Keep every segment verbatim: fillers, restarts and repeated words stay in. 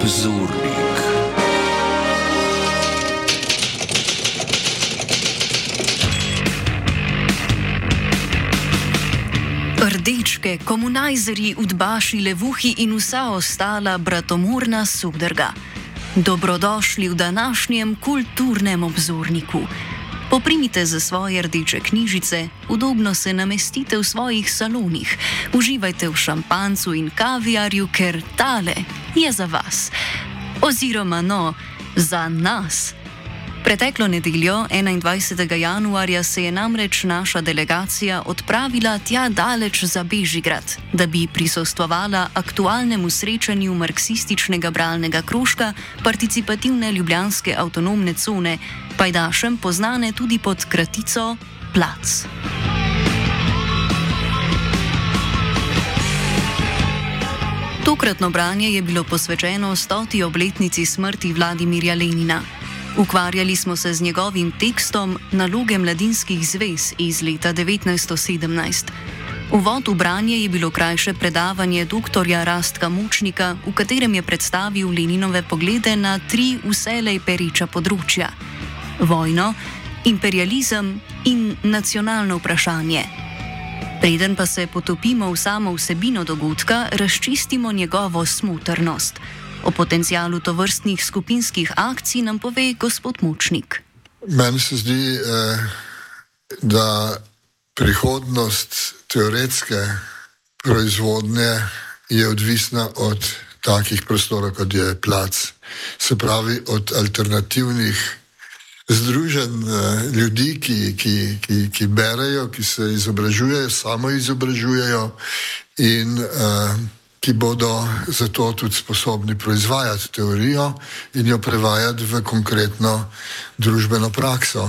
Obzornik. Rdečke, komunajzerji, udbaši, levuhi in vsa ostala bratomorna sudrga. Dobrodošli v današnjem kulturnem obzorniku. Poprimite za svoje rdeče knjižice, udobno se namestite v svojih salonih, uživajte v šampancu in kaviarju, ker tale je za vas. Oziroma no, za nas. Preteklo nedeljo, enaindvajsetega januarja, se je namreč naša delegacija odpravila tja daleč za Bežigrad, da bi prisostvovala aktualnemu srečanju marksističnega bralnega krožka participativne ljubljanske avtonomne cone, pajdašem poznane tudi pod kratico Plac. Tokratno branje je bilo posvečeno stoti obletnici smrti Vladimirja Lenina. Ukvarjali smo se z njegovim tekstom Naloge mladinskih zvez iz leta devetnajststo sedemnajst. Uvod v branje je bilo krajše predavanje doktorja Rastka Močnika, v katerem je predstavil Leninove poglede na tri vselej pereča področja: vojno, imperializem in nacionalno vprašanje. Preden pa se potopimo v samo vsebino dogodka, razčistimo njegovo smotrnost. O potencialu tovrstnih skupinskih akcij nam pove gospod Močnik. Meni se zdi, da prihodnost teoretske proizvodnje je odvisna od takih prostorov, kot je Plac. Se pravi, od alternativnih združenj ljudi, ki, ki, ki, ki berejo, ki se izobražujejo, samo izobražujejo in uh, ki bodo zato tudi sposobni proizvajati teorijo in jo prevajati v konkretno družbeno prakso.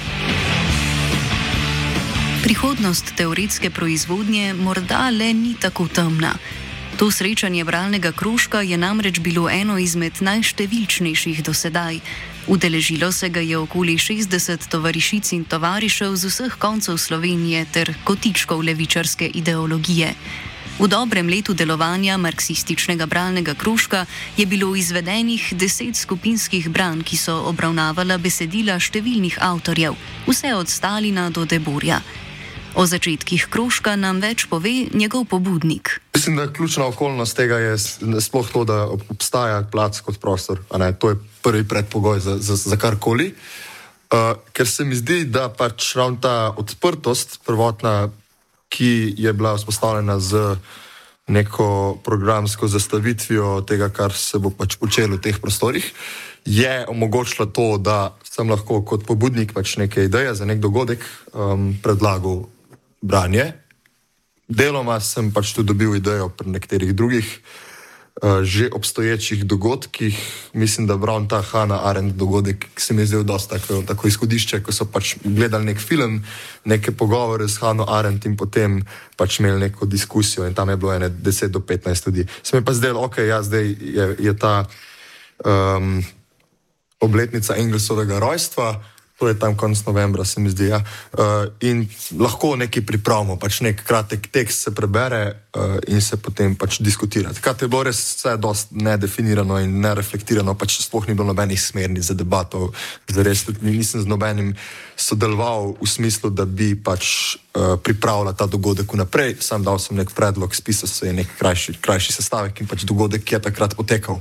Prihodnost teoretske proizvodnje morda le ni tako temna. To srečanje bralnega krožka je namreč bilo eno izmed najštevilčnejših do sedaj. Udeležilo se ga je okoli šestdeset tovarišic in tovarišev z vseh koncev Slovenije ter kotičkov levičarske ideologije. V dobrem letu delovanja marksističnega bralnega krožka je bilo izvedenih deset skupinskih branj, ki so obravnavala besedila številnih avtorjev, vse od Stalina do Deborja. O začetkih krožka nam več pove njegov pobudnik. Mislim, da ključna okolnost tega je sploh to, da obstaja Plac kot prostor. A ne, to je prvi predpogoj za, za, za karkoli. Uh, ker se mi zdi, da pač ravno ta odprtost prvotna, ki je bila vzpostavljena z neko programsko zastavitvijo tega, kar se bo pač počelo v teh prostorih, je omogočila to, da sem lahko kot pobudnik pač neke ideje za nek dogodek um, predlagal branje. Deloma sem pač tudi dobil idejo pri nekaterih drugih uh, že obstoječih dogodkih. Mislim, da ravno ta Hannah Arendt dogodek, ki se mi je zdel dosta tako, tako izhodišče, ko so pač gledali nek film, neke pogovore s Hannah Arendt in potem pač imeli neko diskusijo in tam je bilo ene deset do petnajst ljudi. Se mi pa zdelo, ok, ja, zdaj je, je ta um, obletnica Engelsovega rojstva, to je tam konec novembra, se mi zdi, ja. Uh, in lahko nekaj pripravimo, pač nek kratek tekst se prebere uh, in se potem pač diskutira. Takrat je bilo res vse dost nedefinirano in nereflektirano, pač sploh ni bilo nobenih smernic za debato, zares tudi nisem z nobenim sodeloval v smislu, da bi pač uh, pripravila ta dogodek vnaprej, sam dal sem nek predlog, spisal se je nek krajši, krajši sestavek in pač dogodek je takrat potekal.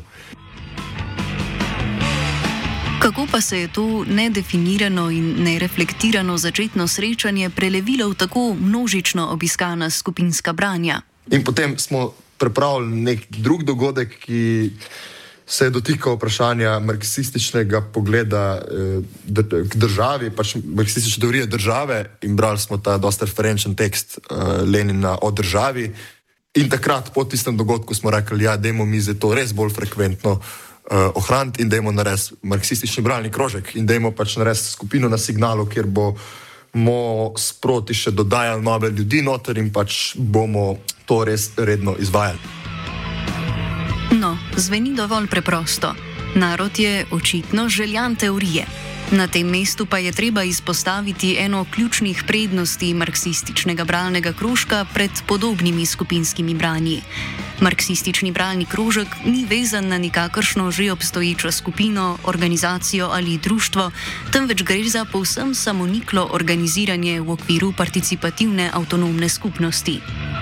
Kako pa se je to nedefinirano in nereflektirano začetno srečanje prelevilo v tako množično obiskana skupinska branja? In potem smo pripravili nek drug dogodek, ki se je dotikal vprašanja marksističnega pogleda eh, k državi, pač marksistične teorije države, in brali smo ta dosta referenčen tekst eh, Lenina o državi. In takrat po tistem dogodku smo rekli, ja, dajmo mi za to res bolj frekventno Uh, ohraniti in dajmo narediti marksistični bralni krožek in dajmo pač narediti skupino na Signalu, kjer bomo sproti še dodajali nove ljudi noter in pač bomo to res redno izvajali. No, zveni dovolj preprosto. Narod je očitno željan teorije. Na tem mestu pa je treba izpostaviti eno ključnih prednosti marksističnega bralnega krožka pred podobnimi skupinskimi branji. Marksistični bralni krožek ni vezan na nikakršno že obstoječo skupino, organizacijo ali društvo, temveč gre za povsem samoniklo organiziranje v okviru participativne avtonomne skupnosti.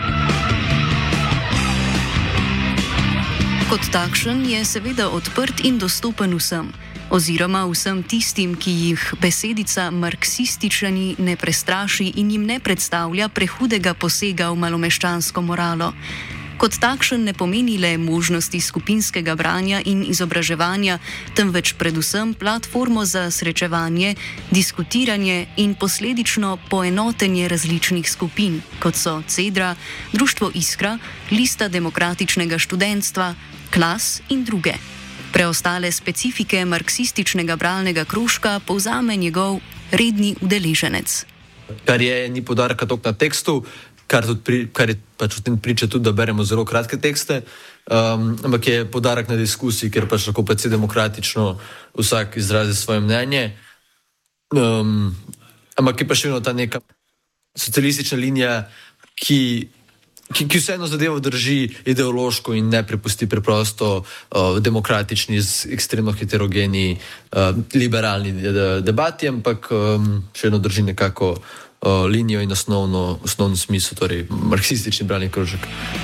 Kot takšen je seveda odprt in dostopen vsem, oziroma vsem tistim, ki jih besedica marksističani ne prestraši in jim ne predstavlja prehudega posega v malomeščansko moralo. Kot takšen ne pomeni le možnosti skupinskega branja in izobraževanja, temveč predvsem platformo za srečevanje, diskutiranje in posledično poenotenje različnih skupin, kot so Cedra, Društvo Iskra, Lista demokratičnega študentstva, Klas in druge. Preostale specifike marksističnega bralnega krožka povzame njegov redni udeleženec. Kar je ni poudarka toliko na tekstu, kar, tudi pri, kar je pač v tem priča tudi, da beremo zelo kratke tekste, um, ampak je poudarek na diskusiji, ker pač lahko precej demokratično vsak izrazi svoje mnenje. Um, ampak je pa še vedno ta neka socialistična linija, ki Ki, ki vseeno zadevo drži ideološko in ne prepusti preprosto uh, demokratični, ekstremno heterogeni, uh, liberalni de, debati, ampak um, še eno drži nekako uh, linijo in osnovno, osnovno smisel, torej marksistični bralni krožek.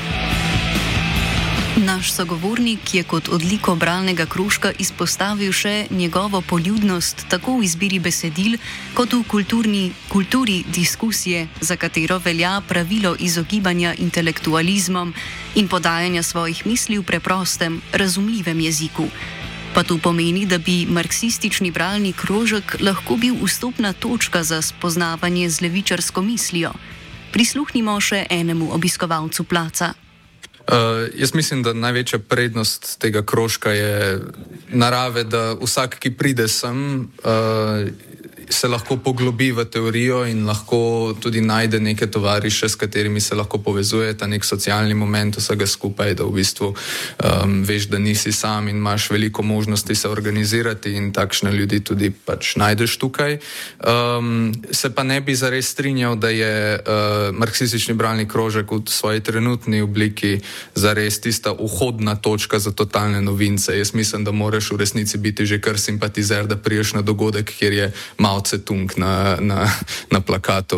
Naš sogovornik je kot odliko bralnega krožka izpostavil še njegovo poljudnost tako v izbiri besedil, kot v kulturni, kulturi diskusije, za katero velja pravilo izogibanja intelektualizmom in podajanja svojih misli v preprostem, razumljivem jeziku. Pa to pomeni, da bi marksistični bralni krožek lahko bil vstopna točka za spoznavanje z levičarsko mislijo. Prisluhnimo še enemu obiskovalcu placa. Uh, jaz mislim, da največja prednost tega krožka je narave, da vsak, ki pride sem, uh, se lahko poglobi v teorijo in lahko tudi najde neke tovariše, s katerimi se lahko povezuje, ta nek socialni moment vsega skupaj, da v bistvu um, veš, da nisi sam in imaš veliko možnosti se organizirati in takšne ljudi tudi pač najdeš tukaj. Um, se pa ne bi zares strinjal, da je uh, marksistični bralni krožek v svoji trenutni obliki zares tista vhodna točka za totalne novince. Jaz mislim, da moraš v resnici biti že kar simpatizer, da priješ na dogodek, kjer je Mao Tse-tung na, na, na plakatu.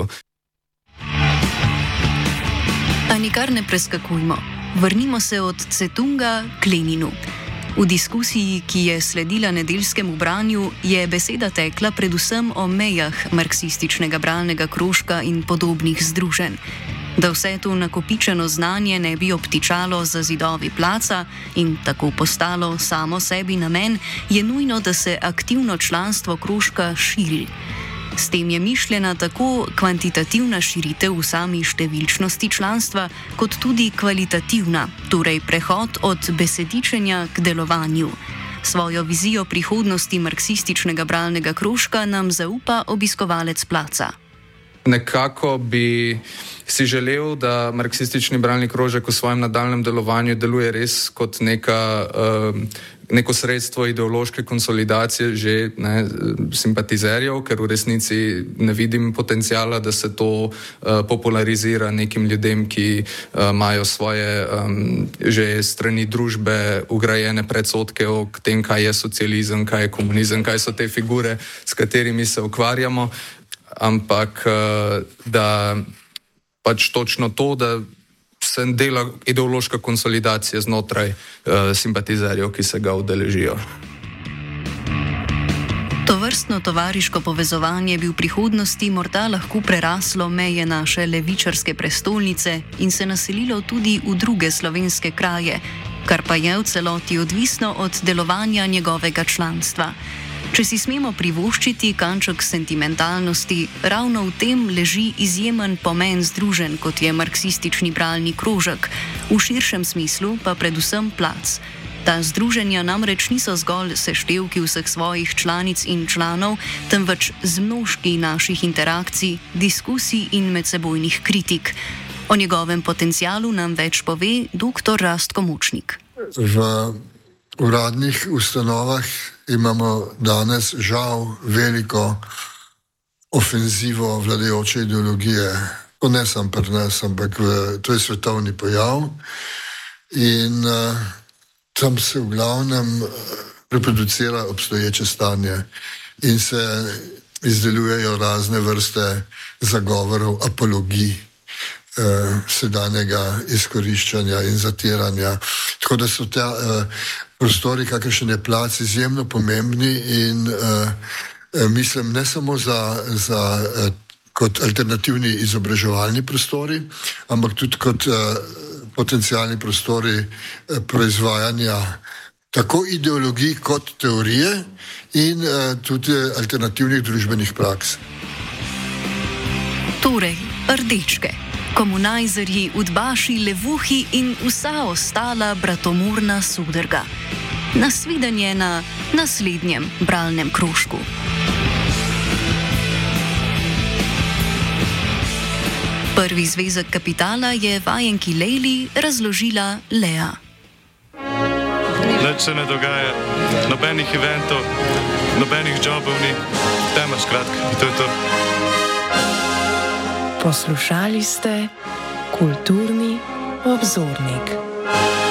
A nikar ne preskakujmo. Vrnimo se od Tse-tunga k Leninu. V diskusiji, ki je sledila nedeljskemu branju, je beseda tekla predvsem o mejah marksističnega bralnega krožka in podobnih združenj. Da vse to nakopičeno znanje ne bi obtičalo za zidovi placa in tako postalo samo sebi namen, je nujno, da se aktivno članstvo krožka širi. S tem je mišljena tako kvantitativna širitev v sami številčnosti članstva, kot tudi kvalitativna, torej prehod od besedičenja k delovanju. Svojo vizijo prihodnosti marksističnega bralnega krožka nam zaupa obiskovalec placa. Nekako bi si želel, da marksistični bralni krožek v svojem nadaljnjem delovanju deluje res kot neka, uh, neko sredstvo ideološke konsolidacije že ne, simpatizerjev, ker v resnici ne vidim potencijala, da se to uh, popularizira nekim ljudem, ki uh, imajo svoje um, že strani družbe ugrajene predsodke o tem, kaj je socializem, kaj je komunizem, kaj so te figure, s katerimi se ukvarjamo. Ampak da pač točno to, da se dela ideološka konsolidacija znotraj uh, simpatizerjev, ki se ga udeležijo. Tovrstno tovariško povezovanje bi v prihodnosti morda lahko preraslo meje naše levičarske prestolnice in se naselilo tudi v druge slovenske kraje, kar pa je v celoti odvisno od delovanja njegovega članstva. Če si smemo privoščiti kanček sentimentalnosti, ravno v tem leži izjemen pomen združenj, kot je marksistični bralni krožek, v širšem smislu pa predvsem plac. Ta združenja namreč niso zgolj seštevki vseh svojih članic in članov, temveč zmnožki naših interakcij, diskusij in medsebojnih kritik. O njegovem potencialu nam več pove doktor Rastko Mučnik. V uradnih ustanovah imamo danes žal veliko ofenzivo vladajoče ideologije. To ne samo pri nas, ampak v, to je svetovni pojav. In uh, tam se v glavnem reproducira obstoječe stanje in se izdelujejo razne vrste zagovorov, apologij eh, sedanjega izkoriščanja in zatiranja. Tako da so ta eh, prostori, kakršen je plac, izjemno pomembni in eh, mislim ne samo za, za eh, kot alternativni izobraževalni prostori, ampak tudi kot eh, potencijalni prostori eh, proizvajanja tako ideologij kot teorije in uh, tudi alternativnih družbenih praks. Torej, rdečke, komunajzerji, udbaši, levuhi in vsa ostala bratomorna sudrga. Nasvidenje na naslednjem bralnem krožku. Prvi zvezek Kapitala je vajenki Lejli razložila Lea. Nič se ne dogaja, nobenih eventov, nobenih jobov ni, tema skratka, to je to. Poslušali ste Kulturni obzornik.